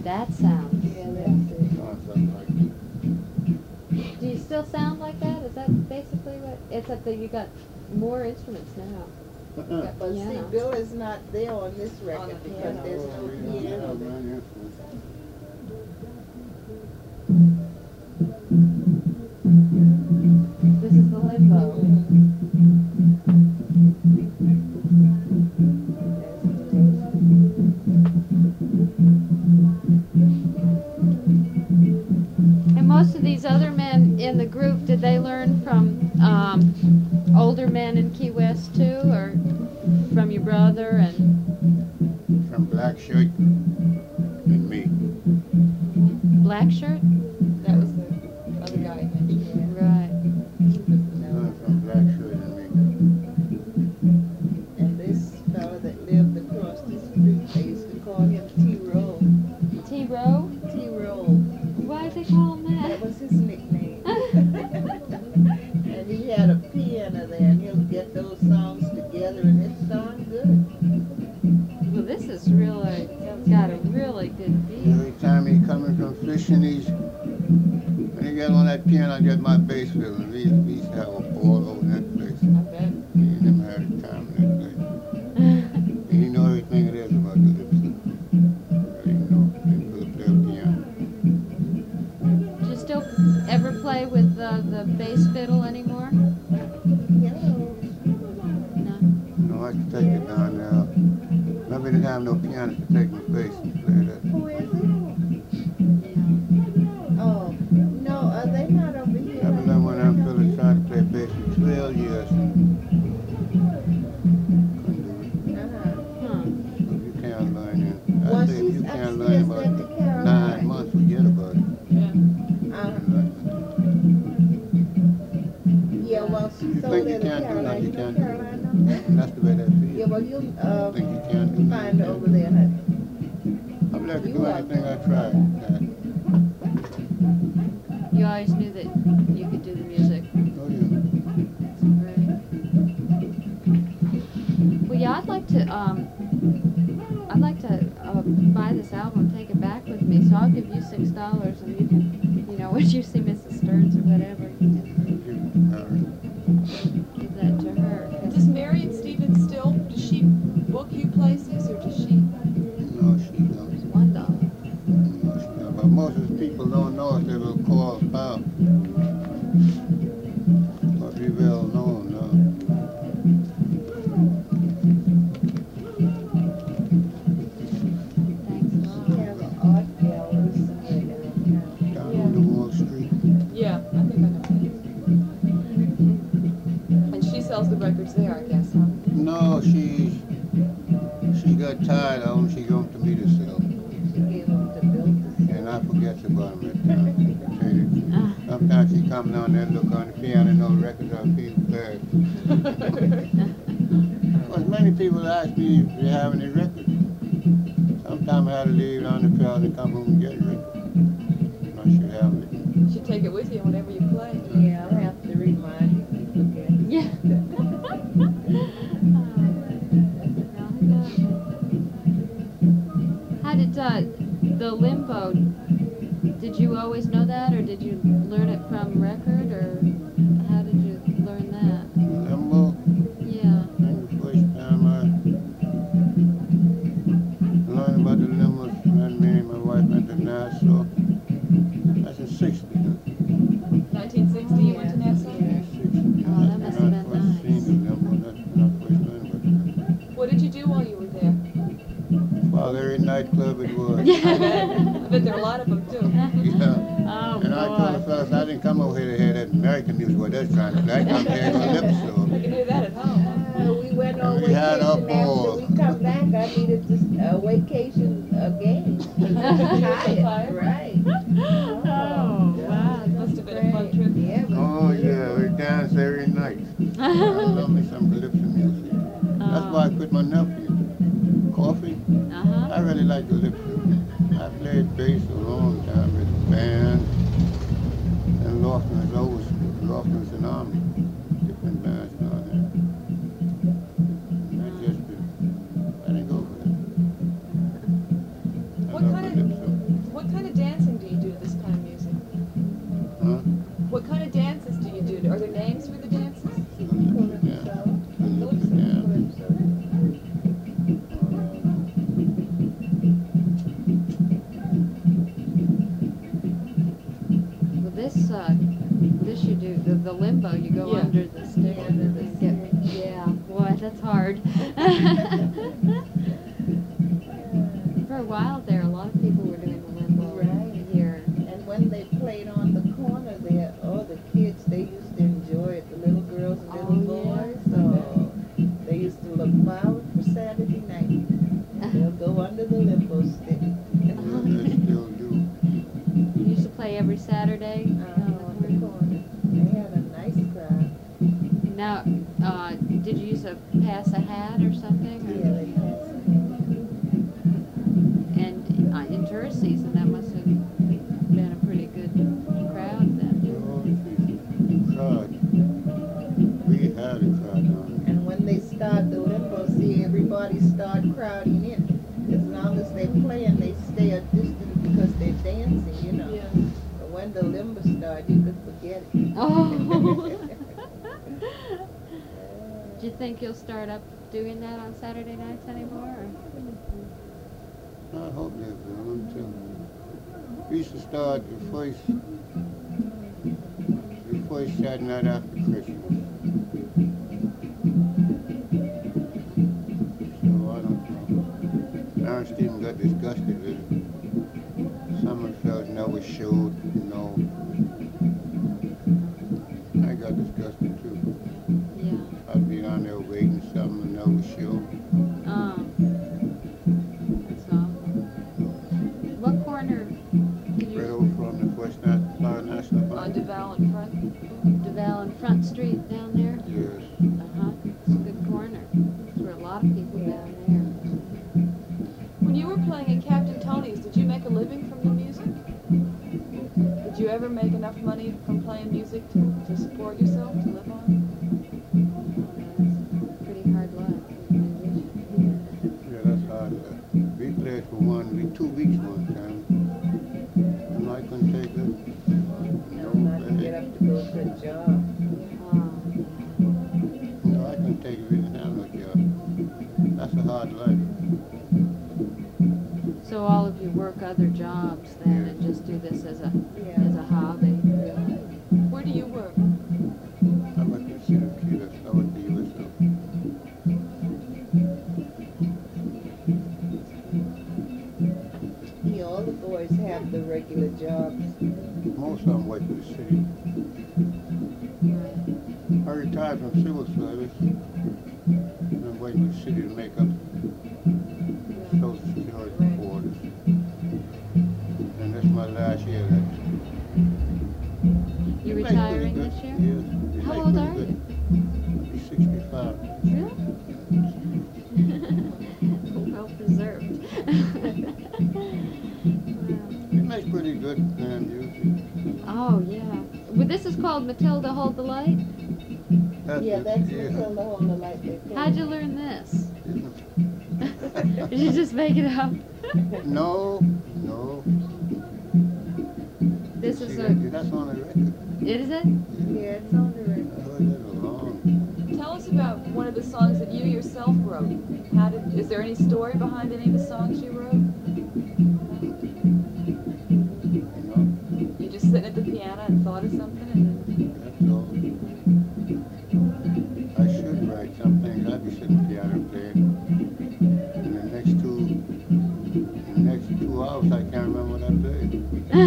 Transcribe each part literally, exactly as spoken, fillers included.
that sound. Yeah, that's it. Sounds something like Do you still sound like that? Is that basically what? Except that you got more instruments now. that. Uh-uh. But see, Piano. Bill is not there on this record the because piano. there's Oh, no we don't piano. have many instruments. This is the limbo. And most of these other men in the group, did they learn from um, older men in Key West too, or from your brother and From Black Shirt and me. Black Shirt? That was the other guy I mentioned. Right. Learned from Black Shirt and me. And this fella that lived across the street, they used to call him T-Roll. T-Row? T-Roll. Why did they call him That that? was his nickname. And he had a piano there, and he'll get those songs together, and it sounds good. Well, this is really, it's got a really good beat. Every time he coming from fishing, he's when he get on that piano, I get my bass fiddle, and we we used to have a ball over that place. I bet. Me and him had a time in that place. And he know everything it is about the lips. He know he could play a piano. Do you still ever play with the, the bass fiddle anymore? Hello. No. No, I can take it down now. Maybe they didn't have no piano to take my bass and play that. Who is it? Oh, no, are they not over here? I remember when I'm fellas trying to play bass for twelve years. Couldn't do it. Uh-huh. Huh. If you can't learn it. I Well, say if she's you can't upstairs learn at about the Caroline. nine months, forget about it. Uh, yeah, well, she's You over think there you at can't do Caroline. nothing, You you know can't do Caroline nothing. over there? And that's the way that feels. Yeah, well, you, uh, think you can't do find her nothing. over there, honey. I'm glad to You do are- anything I try. Uh, You always knew that you could do the music. oh yeah. That's great. Well, yeah, I'd like to, um, I'd like to uh, buy this album, take it back with me, so I'll give you six dollars and you can, you know, when you see Missus Stearns or whatever, you can Uh, give that to her. 'cause- Does Marion Stevens still, does she book you places or does she? no, she don't. It's one dollar. No, she don't. But most of the people don't know if they will call about. But we will know now. Thanks a She lot. has an art gallery somewhere downtown. Down Yeah. on the Wall Street. Yeah, I think I know that. And she sells the records there, I guess, huh? No, she she got tired of them. She gave them to me to sell. She gave them to Bill to sell. And I forget about them at times. to tell you the truth. Ah. Sometimes she come down there and look on the piano, no records, I feel bad. Because many people ask me if they have any records. Sometimes I had to leave on the piano and come home and get a record. And I should have it. You should take it with you whenever you play. Yeah, I'll have to remind you to look at it. Yeah. How did uh, the limbo, did you always know that, or did you learn it from record, or how did you learn that? Limbo, Yeah. I think the first time I learned about the limbos, and me and my wife went to Nassau. That's in sixty. nineteen sixty, you went to Nassau? Yeah. sixty. Oh, that must have When I been first nice. seen the limbo, that's when I first learned about them. What did you do while you were there? Well, every nightclub it was. I bet, I bet there are a lot of them too. Yeah. Oh, And I told the boy. fellas, I didn't come over here to hear that American music, what they're trying to play. I come here to lip I show. can hear that at home. Uh, we went on We had our vacation. After balls. we come back, I needed this uh, vacation again. Tired, right? Oh, wow. Must have been a fun trip. Yeah. we- Oh yeah, we dance every night. I love me some calypso music. That's why I quit my nephew. Coffee. Uh-huh. I really like calypso. I played bass a long time with a band. And Lofton's always Lofton's an army. Different bands down there. And I just I didn't go for that. I What love kind of- calypso. the limbo, you go Yeah. under the stick. Yeah, under the Yeah. stick. Yeah, boy, that's hard. For a while there, a lot of people were doing the limbo Right. here. And when they played on the corner there, oh, the kids, they used to enjoy it. The little girls and little Oh, yeah. boys. Oh, they used to look forward for Saturday night. They'll go under the limbo stick. Yeah, they still do. You used to play every Saturday. Uh, on the corner. They had a nice crowd. Now, uh, did you used to pass a hat or something? Or- Yeah, they passed. And uh, in tourist season, that must have been a pretty good crowd then. Oh, geez. Crowd. We had a crowd on And when they start the limbo, see, everybody start crowding in. As long as they're playing, they stay a distance because they're dancing, you know. Yeah. But when the limbo start, you could forget it. Oh. Do you think you'll start up doing that on Saturday nights anymore? Or? I hope they're going to. We used to start the first, the first Saturday night after Christmas. So I don't know. Parents even got disgusted with it. Some of the fellas never showed, you know. I got disgusted too. Yeah. I'd be on there waiting, something and never show. Um, that's awful. What corner did Right you? over from the First Nat- Florida National On Bank. Duval in front. Duval and Front Street down there? Yes. Uh-huh. It's a good corner. There's where a lot of people down there. When you were playing at Captain Tony's, did you make a living from the music? Did you ever make enough money from playing music to, to support yourself, to live on? That's pretty hard life. Yeah, that's hard. Uh, we played for one week, two weeks one time. And I couldn't take it. No, not to get up to go to a job. Uh, No, I couldn't take it. We didn't have no job. That's a hard life. so all of you work other jobs then and just do this as a Yeah. as a hobby. Where do you work? I went to see the kids. I went to U S O. Yeah, all the boys have the regular jobs. Most of them work for the city. I retired from civil service. And I'm waiting for the city to make up Social Security for us. And this is my last year. That You It makes pretty retiring good. this year? Yes. It How makes old pretty are good. you? I'll be sixty-five. Really? Well preserved. Wow. It makes pretty good uh, music. Oh yeah. Well, this is called Matilda Hold the Light. That's Yeah, it, that's yeah. Matilda Hold the Light. they play. How'd you learn this? Did you just make it up? No, no. This See, is that- a. That's on the record. It is it? Yeah, it's on the I record. heard that along. Tell us about one of the songs that you yourself wrote. How did? Is there any story behind any of the songs you wrote? You know, You just sitting at the piano and thought of something, and that's all. I should write some things. I'd be sitting piano playing. In the next two, in the next two hours, I can't remember what I played.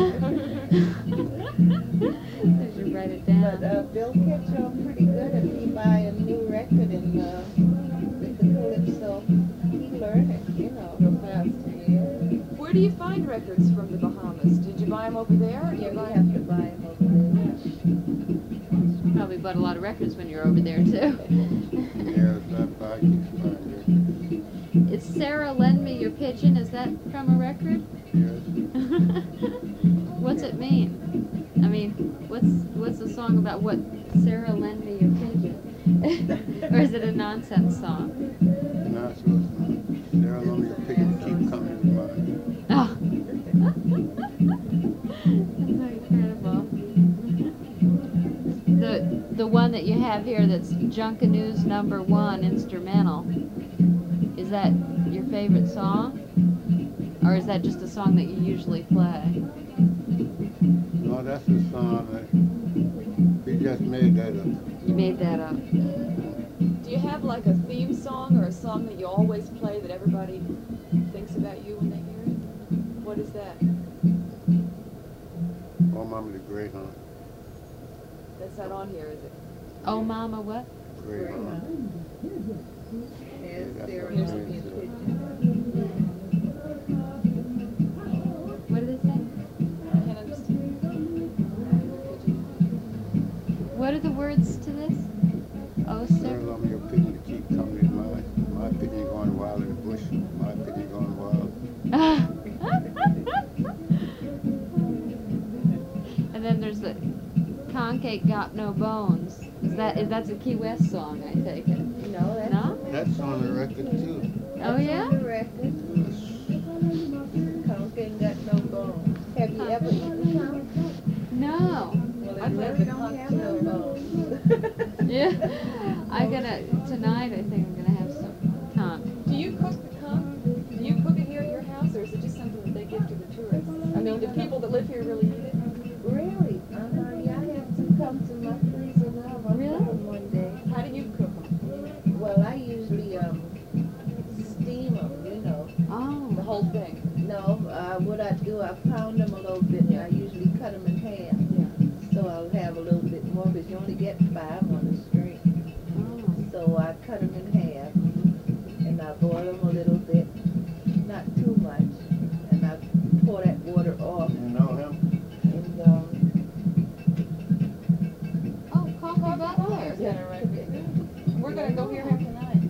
I should write it But down. uh, Bill Ketchum pretty good if he buy a new record and uh, with the calypso, he learn it, you know, real fast. Yeah, where do you find records from the Bahamas? Did you buy them over there, or do yeah, you we buy have to buy him over there. Probably bought a lot of records when you were over there too. Yeah, that I keep finding. It's Sarah, Lend Me Your Pigeon. Is that from a record? Yes. What's it mean? I mean, what's what's the song about? What Sarah, lend me your pigeon, or is it a nonsense song? Not so it's not. Sarah, let me pick and keep coming to mind. Oh, that's incredible. The the one that you have here that's Junkanoo's number one instrumental. Is that your favorite song, or is that just a song that you usually play? No, that's the song that we just made that up. You made that up. Do you have like a theme song or a song that you always play that everybody thinks about you when they hear it? What is that? Oh, Mama the Greyhound. That's not on here, is it? Oh, Mama, what? Greyhound. Yes, that's there what is I'm a saying, so. picture. What do they say? I can't understand. What are the words to this? Oh, Girl, sir. I'm your pigeon to keep company. My, my pigeon going wild in the bush. My pigeon going wild. And then there's the Conch ain't got no bones. Is that is that's a Key West song? I take it. No, that's No? That's on the record too. Oh yeah. on the record. Conch ain't got no bones. Have you ever eaten conch? No. Well, I it played really the don't conch have no too. bones. Yeah. I gotta tonight. I think I'm gonna have some conch. Do you cook the conch? Do you cook it here at your house, or is it just something that they give to the tourists? I mean, do people that live here really eat it? Really? Uh-huh. Yeah, I have some conch in my freezer now. I'll Really? have them one day. How do you cook them? Well, I usually um steam them, you know. The Oh. whole thing? No, uh, what I do, I pound them a little bit. I usually cut them in half. So I'll have a little bit more because you only get five on a string. Oh. So I cut them in half and I boil them a little bit, not too much. And I pour that water off You know him? and um, Oh, Coffee Butler. Yeah, right. We're gonna go hear him tonight.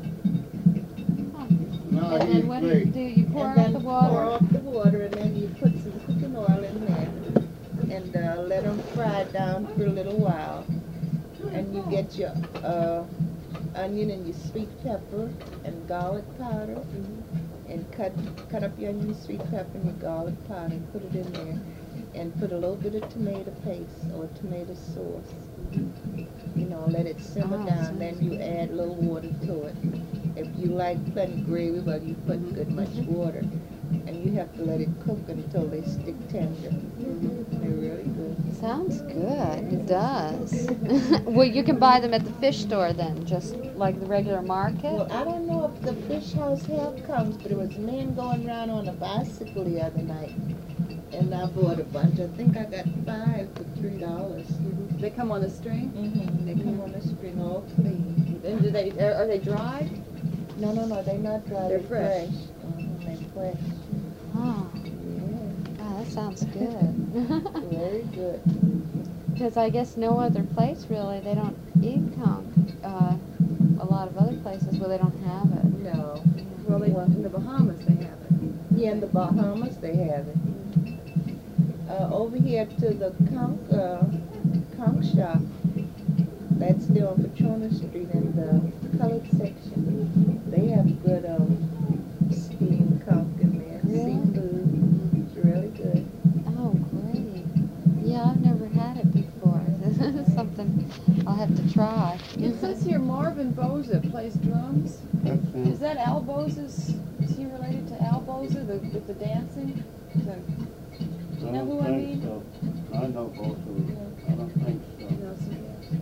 No, And he's then what do you great. do? You pour and out then the pour water. off the water and then you put some cooking oil in there and uh, let them fry down for a little while. And you get your uh, onion and your sweet pepper and garlic powder and cut cut up your onion, sweet pepper, and your garlic powder and put it in there. And put a little bit of tomato paste or tomato sauce. You know, let it simmer Oh, down. sounds Then you add a little water to it. If you like plenty gravy, well, you put good much water. And you have to let it cook until they stick tender. They're really good. Sounds good. It does. Well, you can buy them at the fish store then, just like the regular market. Well, I don't know if the fish house have comes, but there was a man going around on a bicycle the other night. And I bought a bunch. I think I got five for three dollars. They come on the string? Mm-hmm. They come on a string all clean. And do they, are, are they dried? No, no, no, they're not dry. They're They're fresh. Mhm, they're fresh. Oh, Yeah, wow, that sounds good. very good. Because I guess no other place really, they don't eat conch. Uh, a lot of other places where they don't have it. No. Well, they, in the Bahamas they have it. Yeah, in the Bahamas they have it. Uh, over here to the conch, uh, conch shop, that's there on Petrona Street in the colored section. They have good um, steamed conch in there. Really? Seafood. It's really good. Oh, great. Yeah, I've never had it before. This is something I'll have to try. It says here Marvin Boza plays drums. That's Is him. that Al Boza's, is he related to Al Boza, the, with the dancing? The, I know don't who I think mean? so. I know both of them. I don't think so. no, somebody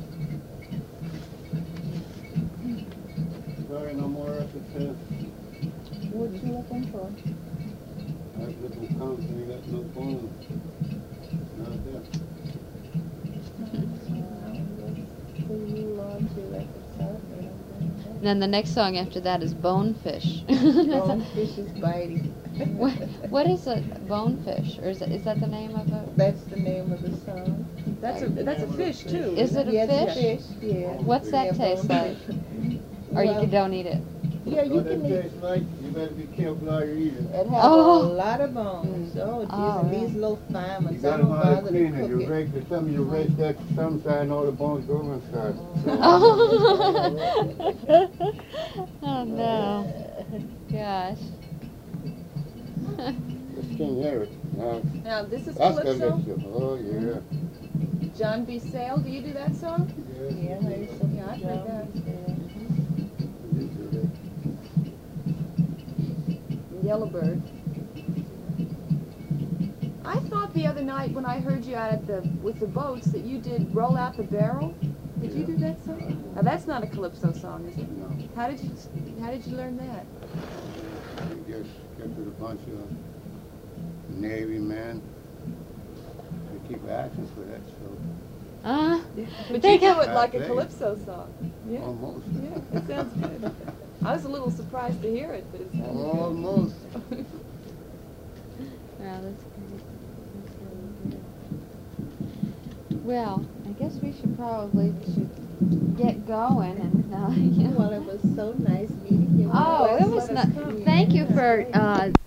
else. Sorry, no more episodes. What you looking for? I was looking conch, ain't got no bone. Not there. And then the next song after that is Bonefish. Bonefish is biting. what, what is a bonefish? Or is, it, is that the name of it? That's the name of the song. That's a, that's a fish too. Is it a yes, fish? fish, yeah. What's that Yeah, taste like? bonefish. Or you Well, can- don't eat it? Yeah, you What can it eat. tastes like, you better be careful how you eat it. It has Oh. a lot of bones. Oh, geez, Oh, and yeah. these little fine You ones. I gotta don't know how to bother clean to it. cook You it. break the some, you break that some side and all the bones go inside. Oh, oh no. Gosh. Just can't hear it. Now, Now, this is that's the Calypso. mixture. Oh, yeah. John B. Sale, do you do that song? Yes. Yeah, there's some Yeah, I've heard that. drums there. You do that. Yellowbird. I thought the other night when I heard you out at the with the boats that you did Roll Out the Barrel. Did you do that song? Now that's not a calypso song, is it? No. How did you How did you learn that? We just get with a bunch of Navy men. They keep asking for that, so Uh, But They you do got- it like a Right. calypso song. Yeah. almost. Yeah, it sounds good. I was a little surprised to hear it, but it sounded good. Almost. Wow, that's great. That's really good. Well, I guess we should probably should get going and uh, you know. Well, it was so nice meeting you. Oh, it Please was let us not. come. Thank you for uh,